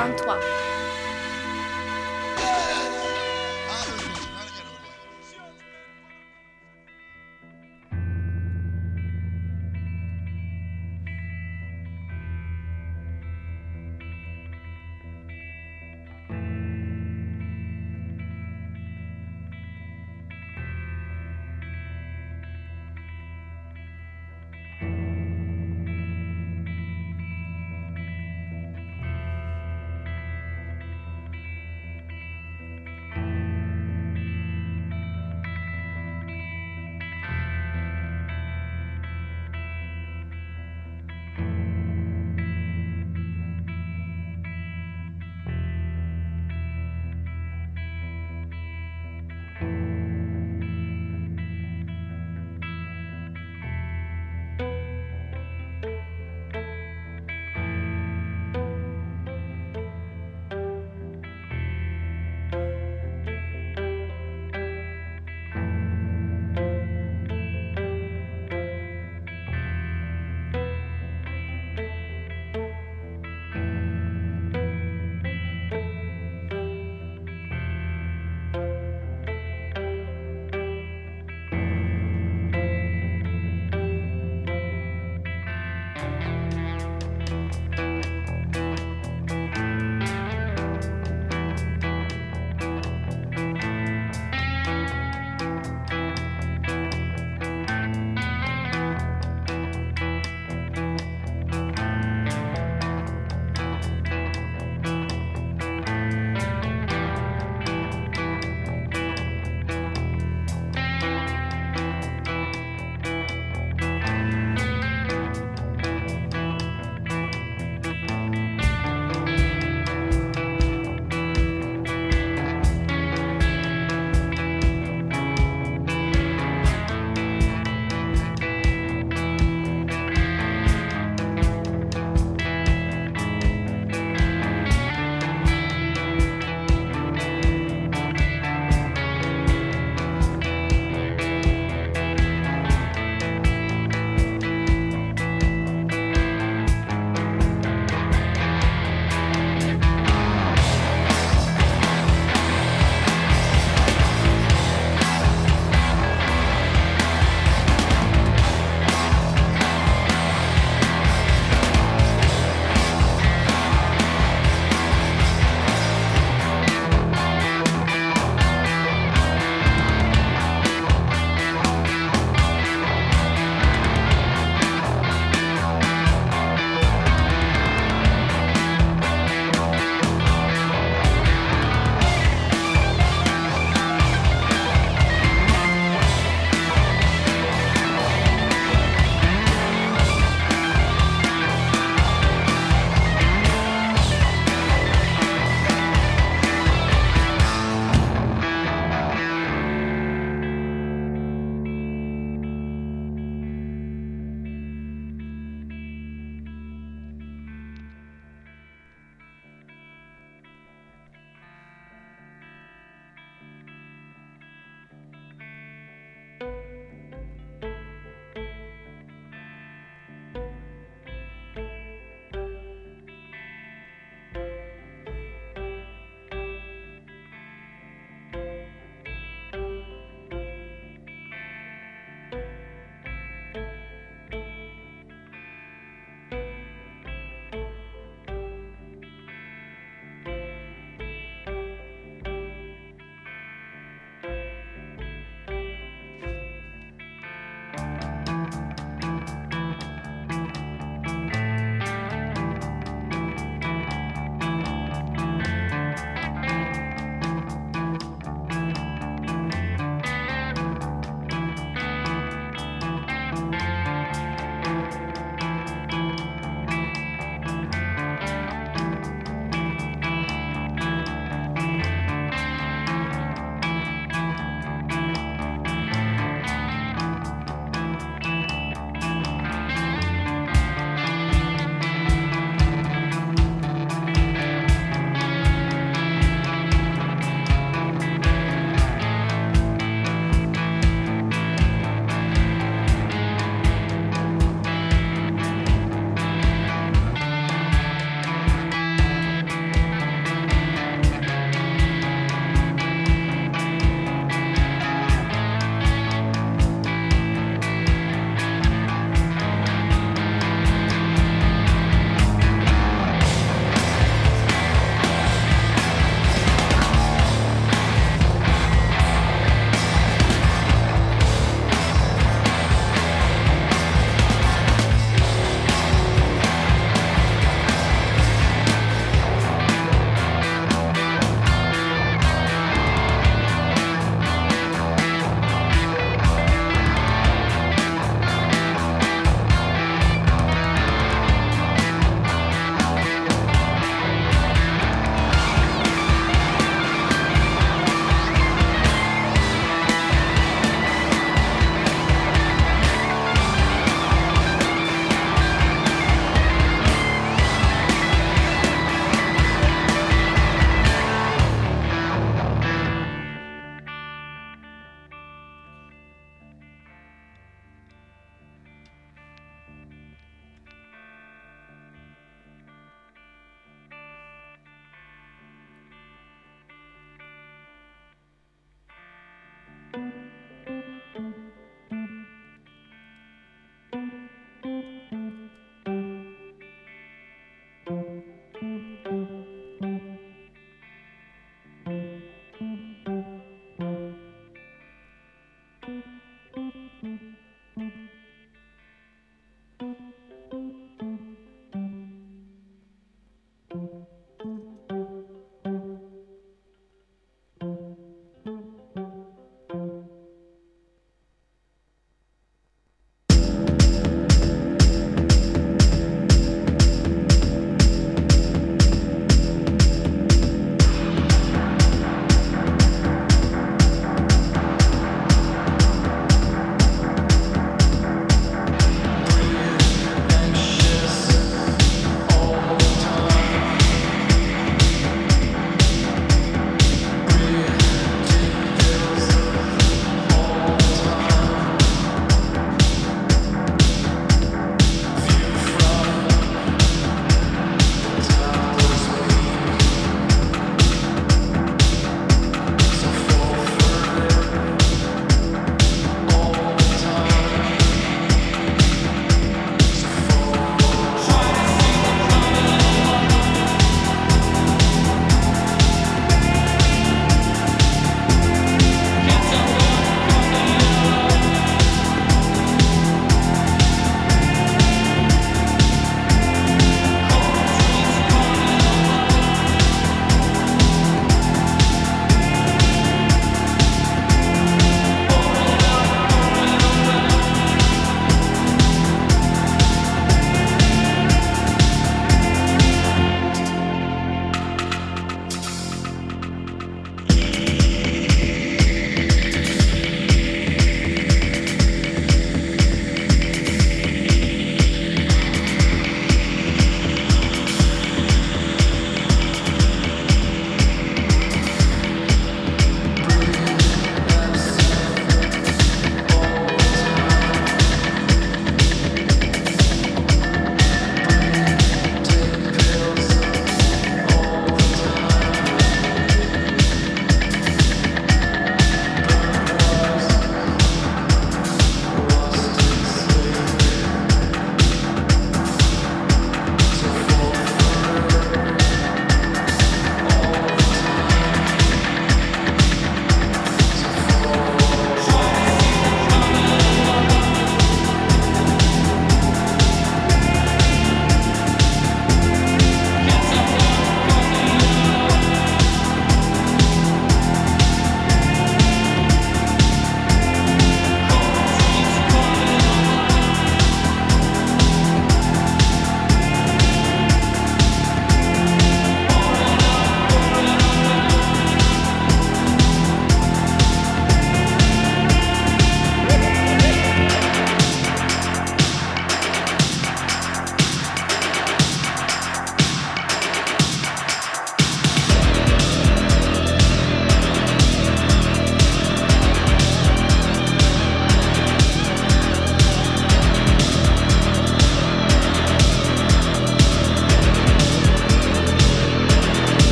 23.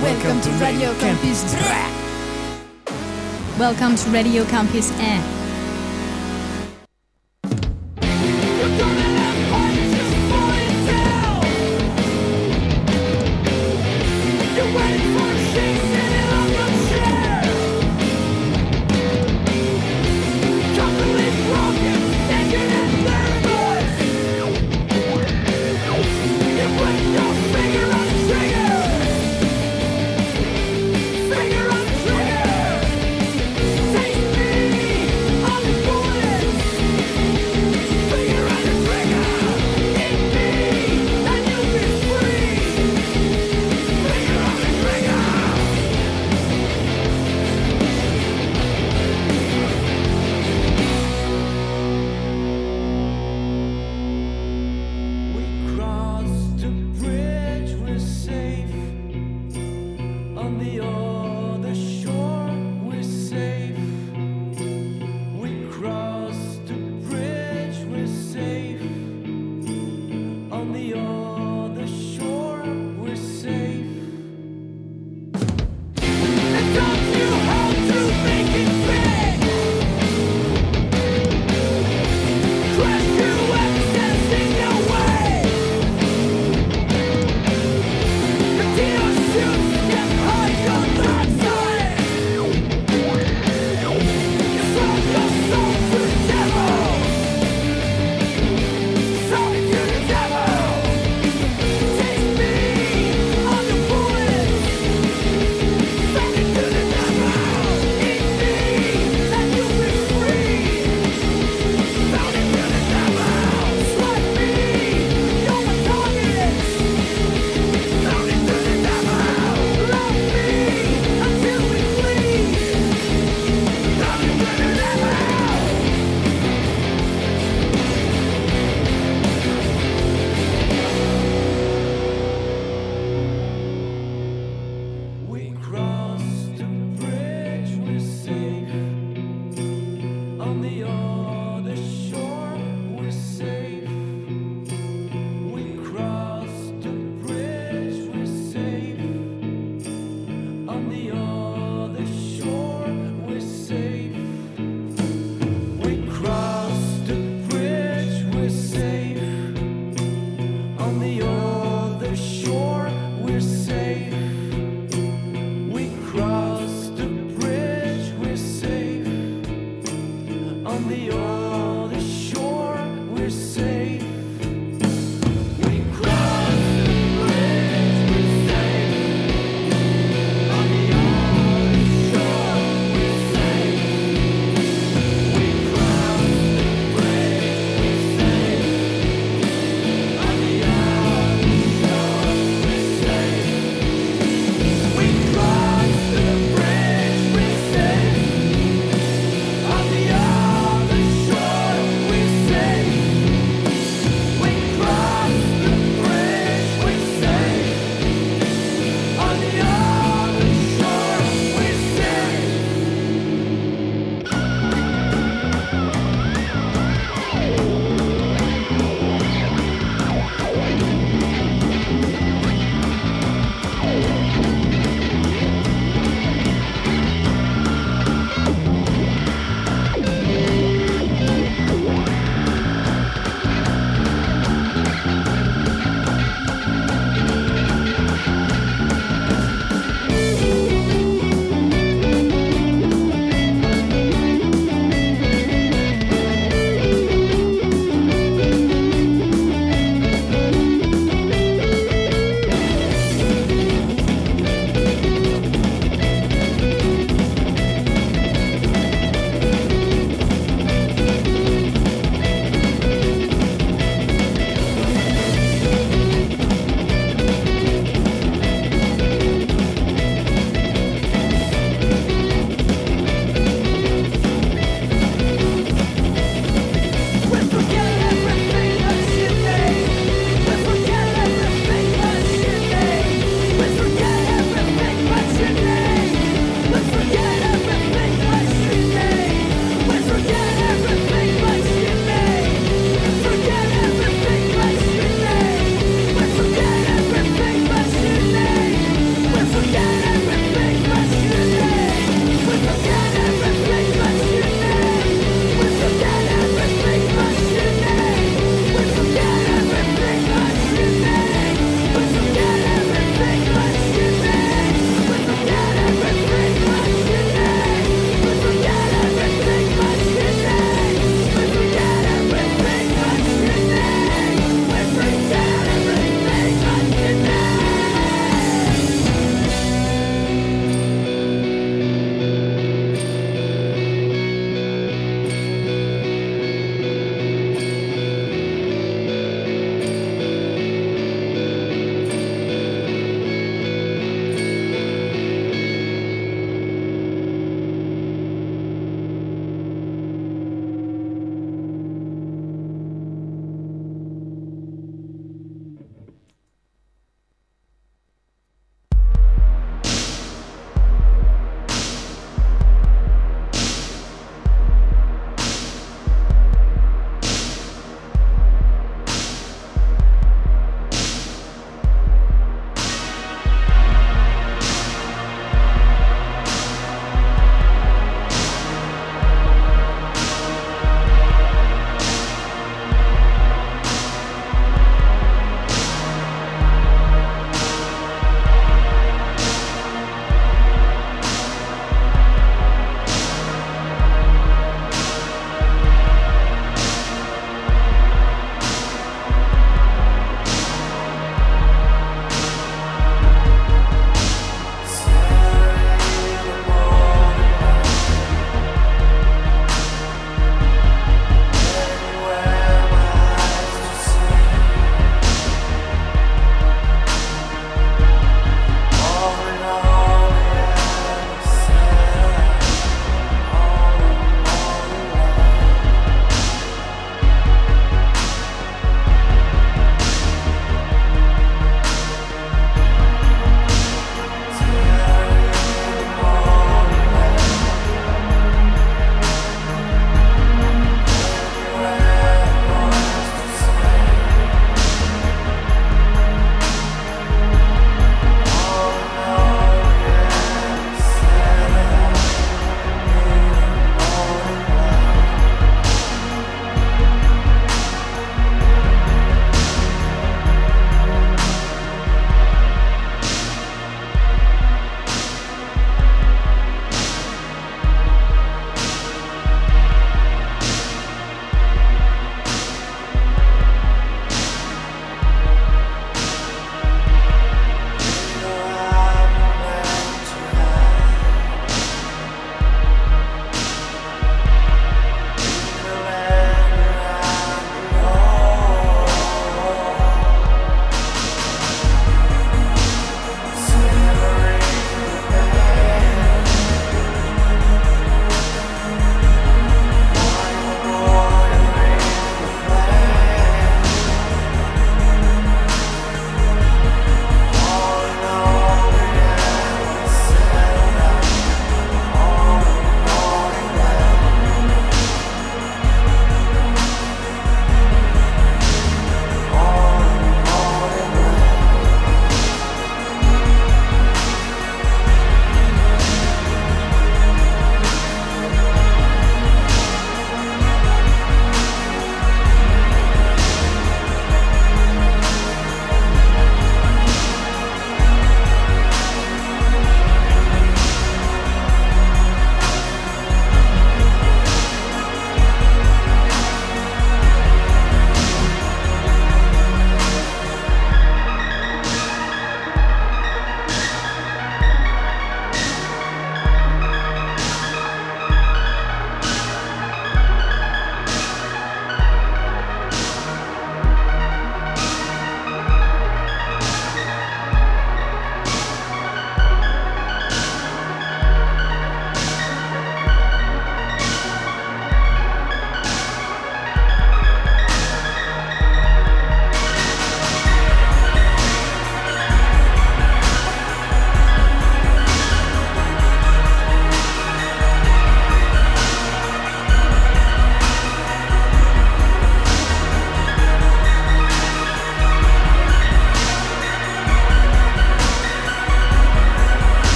Welcome to Radio Campus. Welcome to Radio Campus Air.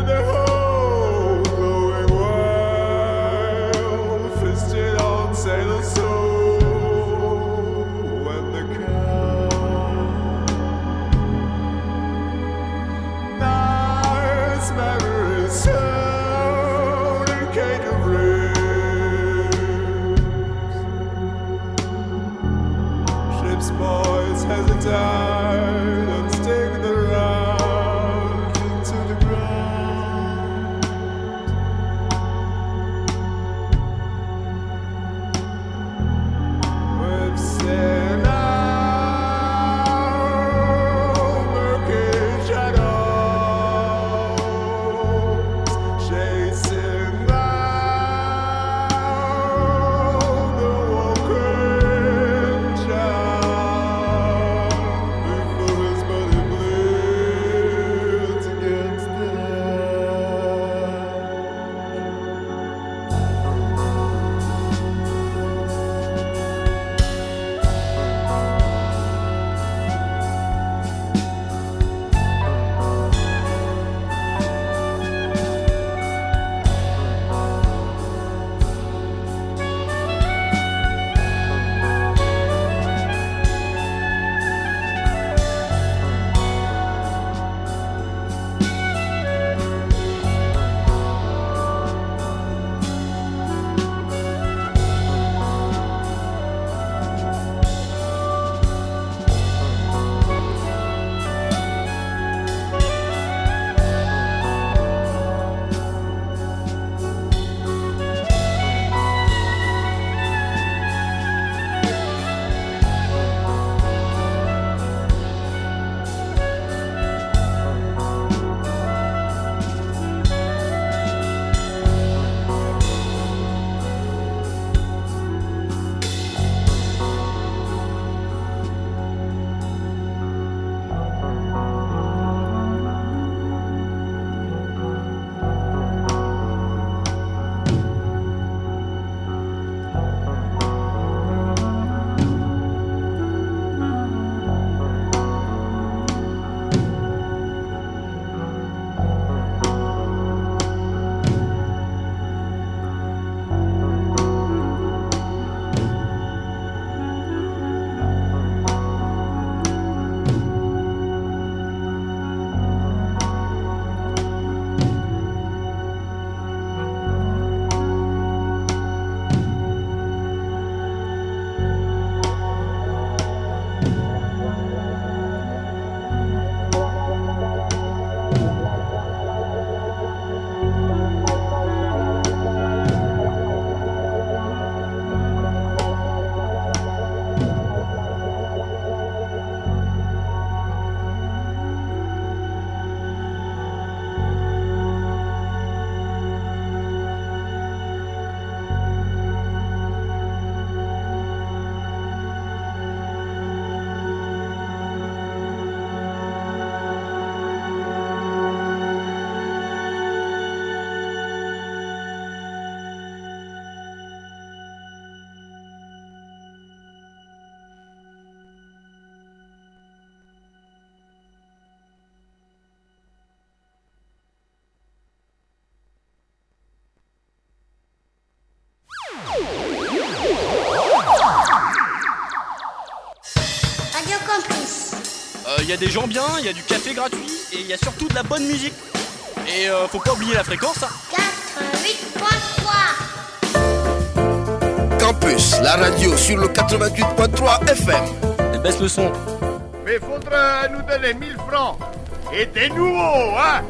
Il y a des gens bien, il y a du café gratuit et il y a surtout de la bonne musique. Et faut pas oublier la fréquence. 88.3 Campus, la radio sur le 88.3 FM. Et baisse le son. Mais faudra nous donner 1000 francs. Et des nouveaux, hein?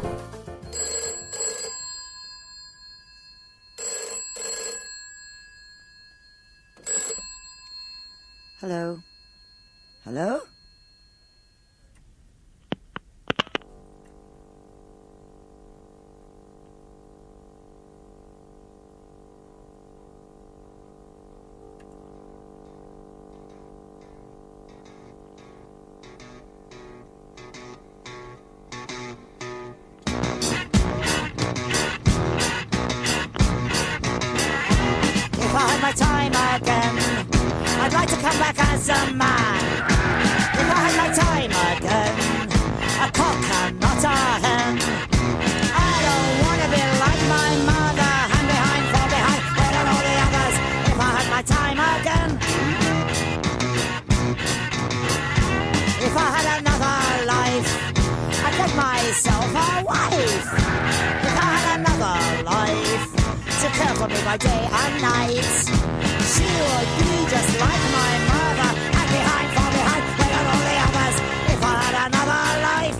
Hello? Hello? If I had my time again, I'd like to come back as a man. If I had my time again, a cock and not a hen. I don't by day and night. She would be just like my mother, and behind, far behind, where are all the others? If I had another life,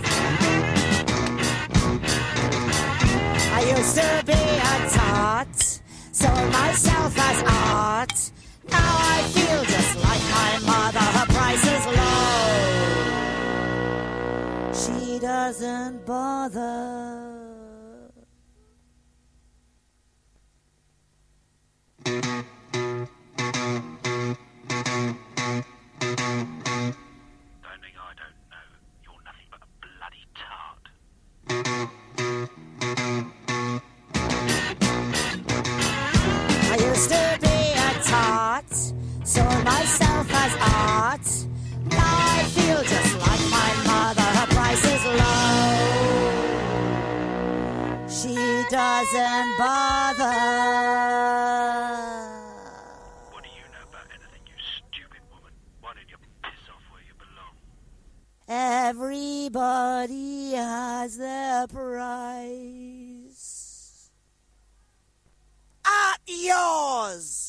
I used to be a tart, sold myself as art. Now I feel just like my mother, her price is low. She doesn't bother. Sold myself as art. Now I feel just like my mother. Her price is low. She doesn't bother. What do you know about anything, you stupid woman? Why don't you piss off where you belong? Everybody has their price. At yours!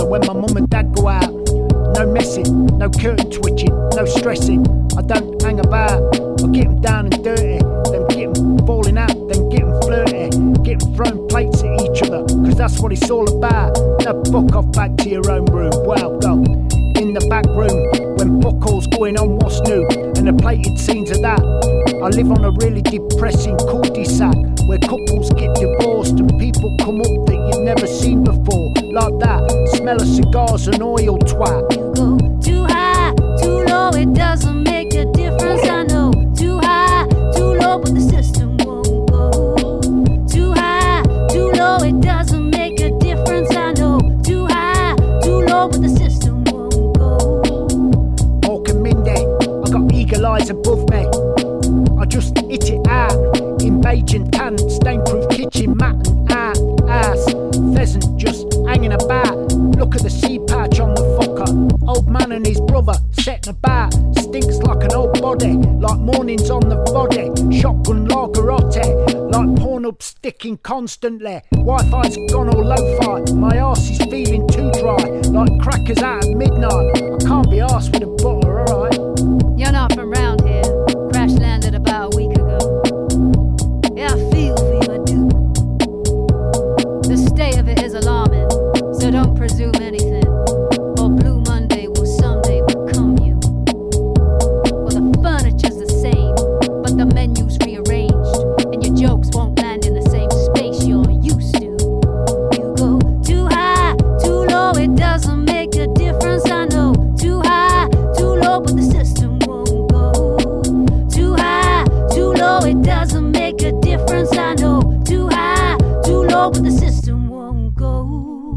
when my mum and dad go out. No messing, no curtain twitching, no stressing. I don't hang about. I get them down and dirty, then get them falling out, then get them flirty, get them throwing plates at each other, cause that's what it's all about. Now fuck off back to your own room. Well done. In the back room, when fuck all's going on, what's new? And the plated scenes of that. I live on a really depressing cul-de-sac where couples get divorced and people come up that you've never seen before. Like that, smell of cigars and oil twat. You go too high, too low, it doesn't make a difference, I know. Too high, too low, but the system won't go. Too high, too low, it doesn't make a difference, I know. Too high, too low, but the system won't go. Hawk and Mindy, I got eagle eyes above me. I just hit it out in beige and tan, stain-proof kitchen mat and ass. Pheasant just hanging about. Look at the sea patch on the fucker. Old man and his brother setting about. Stinks like an old body, like mornings on the body. Shotgun lagerotte, like porn-up sticking constantly. Wi-Fi's gone all lo-fi. My arse is feeling too dry, like crackers out at midnight. I can't be arsed with a butter, alright? You're not from round here. Crash landed about a week ago. Yeah, I feel for you, I do. The state of it is alarming, so don't presume anything, or Blue Monday will someday become you. Well, the furniture's the same, but the menu's rearranged, and your jokes won't land in the same space you're used to. You go too high, too low, it doesn't make a difference, I know. Too high, too low, but the system won't go. Too high, too low, it doesn't make a difference, I know. Too high, too low, but the system won't go.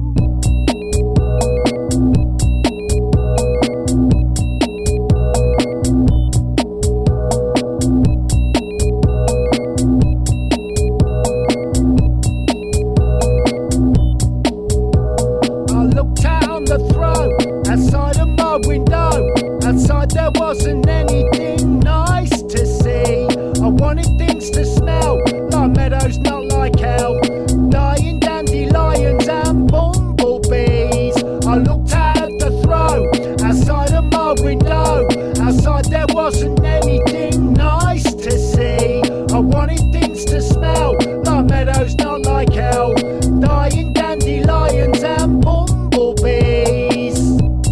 I looked out on the throne, outside of my window. Outside there wasn't anything nice to see. I wanted things to smell like meadows, not like hell. Dying dandelions and bumblebees. I looked out at the throne, outside of my window. Outside there wasn't anything nice to see. I wanted things to smell like meadows, not like hell. Dying dandelions and bumblebees.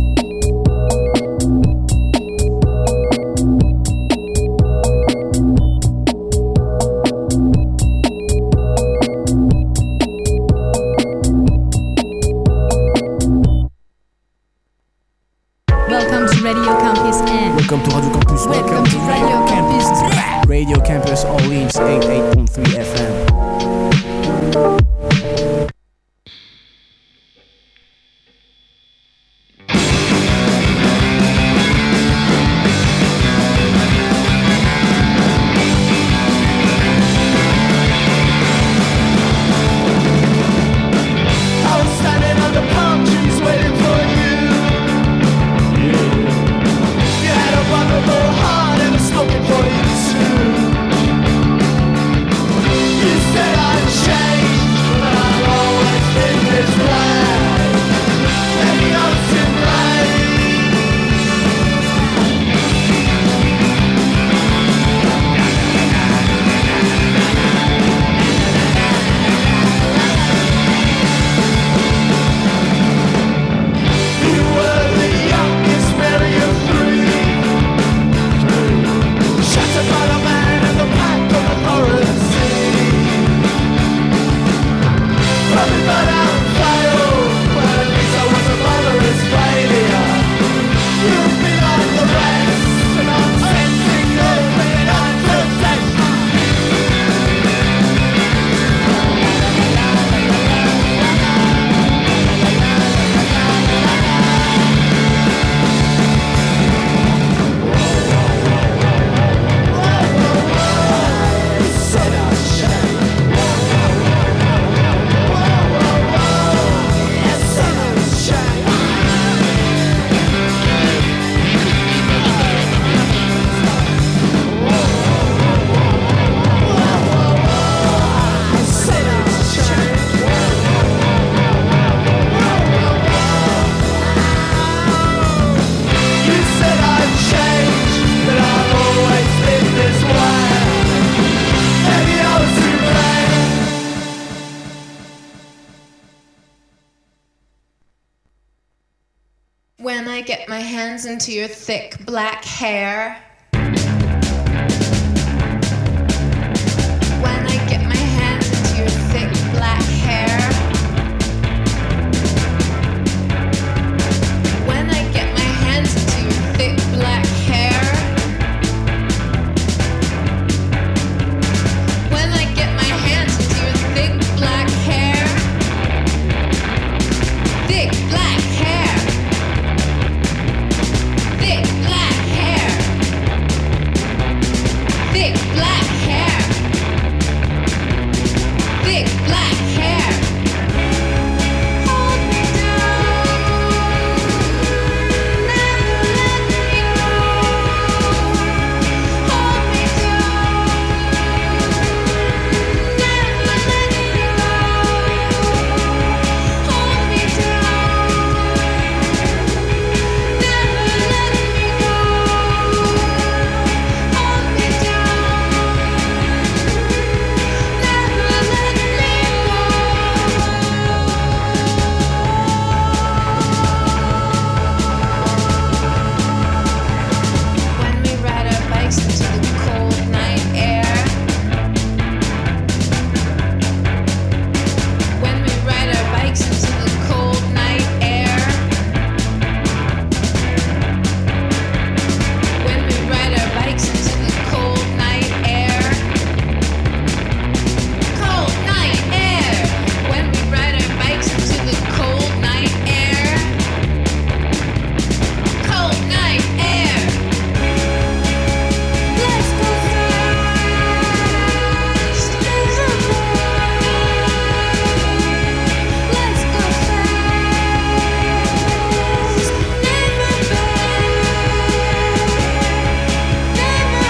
Welcome to Radio Campus Air. Welcome to Radio Campus. Welcome to Radio Campus. Radio Campus Orleans 88.3 FM. I was standing under palm trees waiting for you. You had a vulnerable heart and I was looking for you too. You said I'd changed, When I get my hands into your thick black hair. When I get my hands into your thick black hair. When I get my hands into your thick black hair. When I get my hands into your thick black hair. Thick black hair. Thick black hair. Thick black hair. Thick black hair. Hold me down. Never let me go. Hold me down. Never let me go. Hold me down. Never let me go. Hold me down. Never let me go. When we ride our bikes into the cold night air. When we ride our bikes into the cold night air. When we ride our bikes into the cold night air. Cold night air. When we ride our bikes into the cold night air. Cold night air. Let's go fast, never back. Let's go fast, never back. Never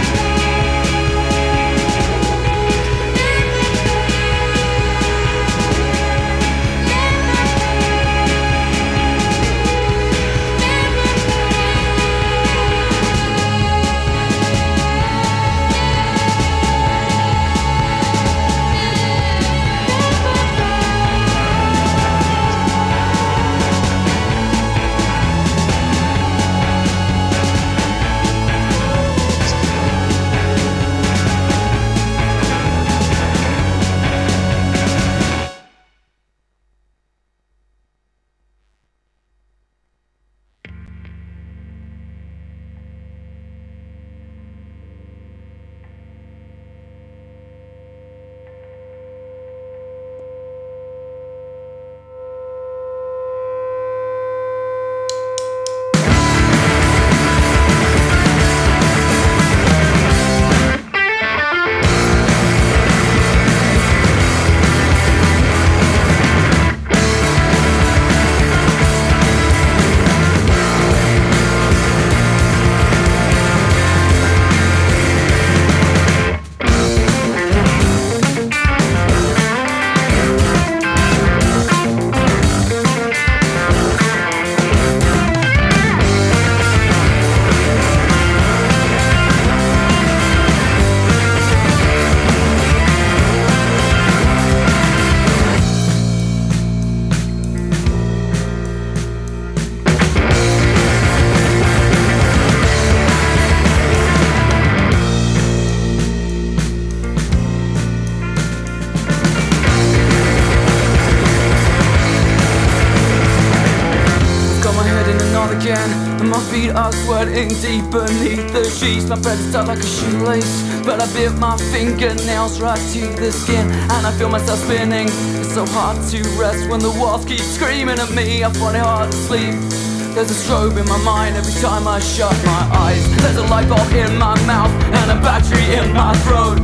again, and my feet are sweating deep beneath the sheets. My bed is tight like a shoelace, but I bit my fingernails right to the skin, and I feel myself spinning. It's so hard to rest when the walls keep screaming at me. I find it hard to sleep. There's a strobe in my mind every time I shut my eyes. There's a light bulb in my mouth and a battery in my throat,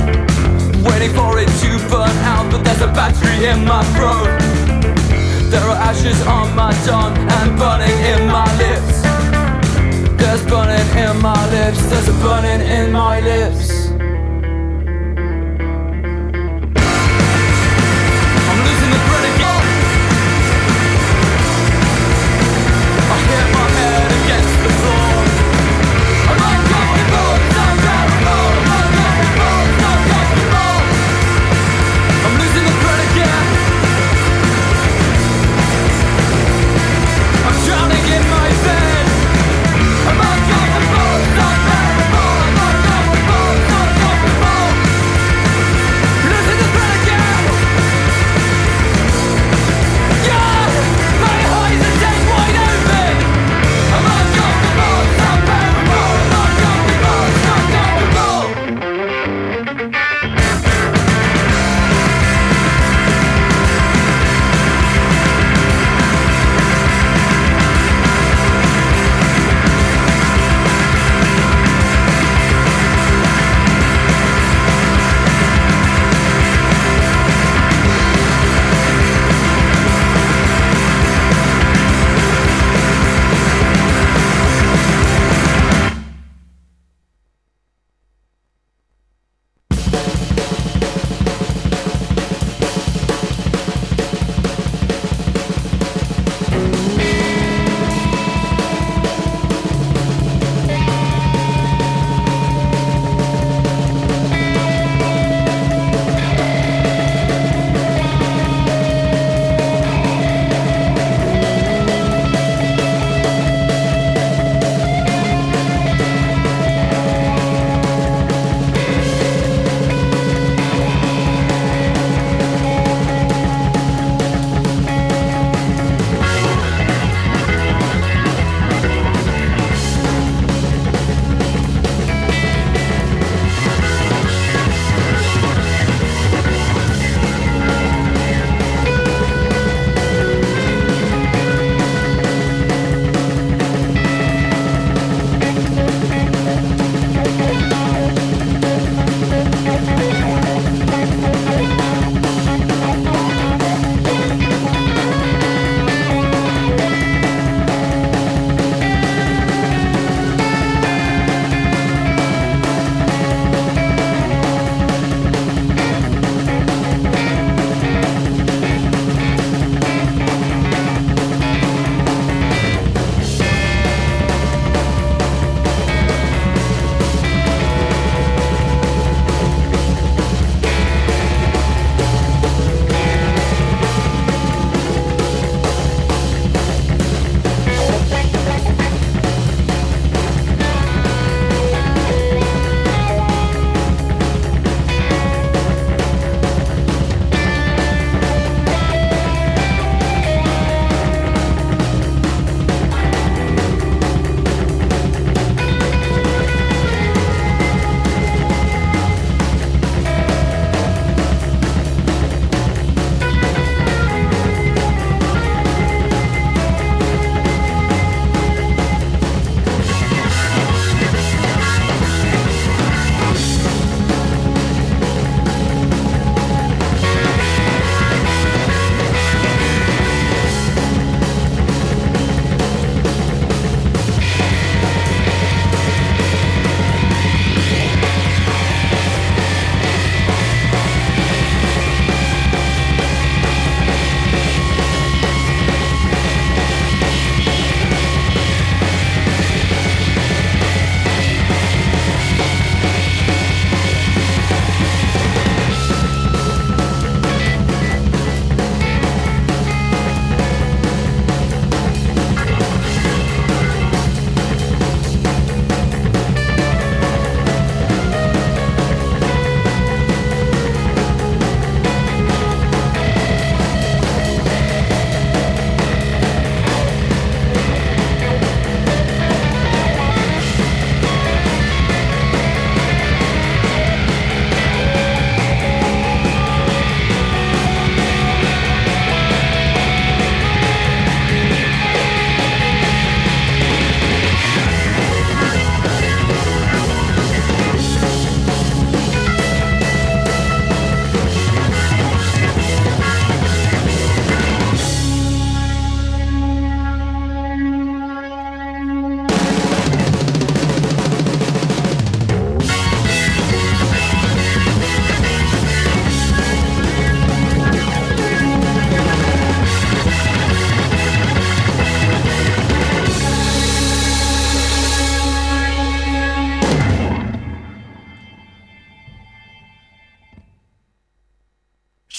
waiting for it to burn out, but there's a battery in my throat. There are ashes on my tongue and burning in my lips. There's burning in my lips. There's a burning in my lips. I'm losing the thread again. I hit my head against the floor. I'm not going more, not going more, not going more, not going more. I'm losing the thread again. I'm drowning in my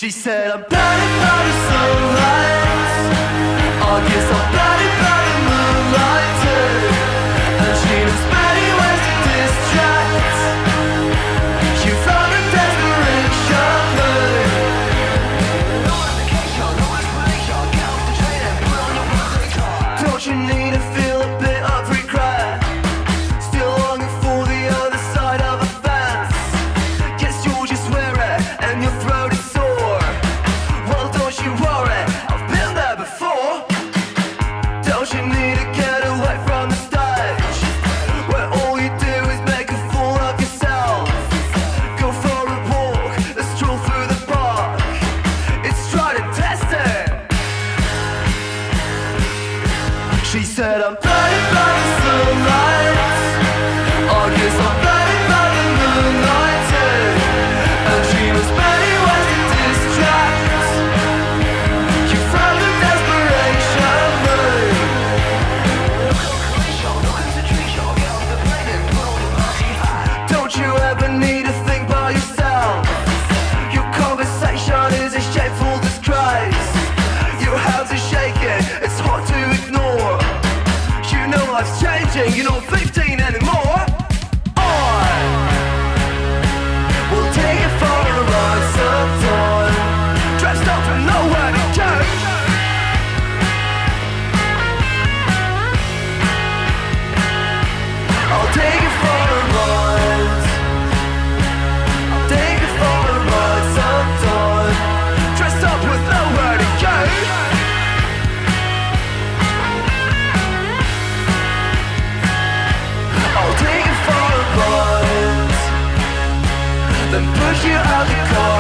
She said, I'm blinded by the sunlight. I guess I'm blinded by the moonlight too. And she knows many ways to distract. She found a desperation mood. No application, no explanation. Get off the train and put on your birthday card. Don't you need to feel a bit of regret? Still longing for the other side of a fence. Guess you'll just wear it and your throat is sore. Well, don't you worry, I've been there before. Don't you need to get away from the stage, where all you do is make a fool of yourself? Go for a walk, a stroll through the park. It's tried and tested. She said, I'm blinded by the sunlight. I guess I'm blinded by the moonlight too. And she was many ways to distract. You found the desperation mood. No concentration, get off the plane and put on the party hat. Don't you ever need to think by yourself? Your conversation is a shameful disgrace. Your hands are shaking, it's hard to ignore. You know life's changing, you're not 15 anymore. We'll take it for a ride sometime. Dressed up and nowhere to go. I'll take it for a ride. I'll take it for a ride sometime. Dressed up with nowhere to go. I'll take it for a ride. Then push you out the car.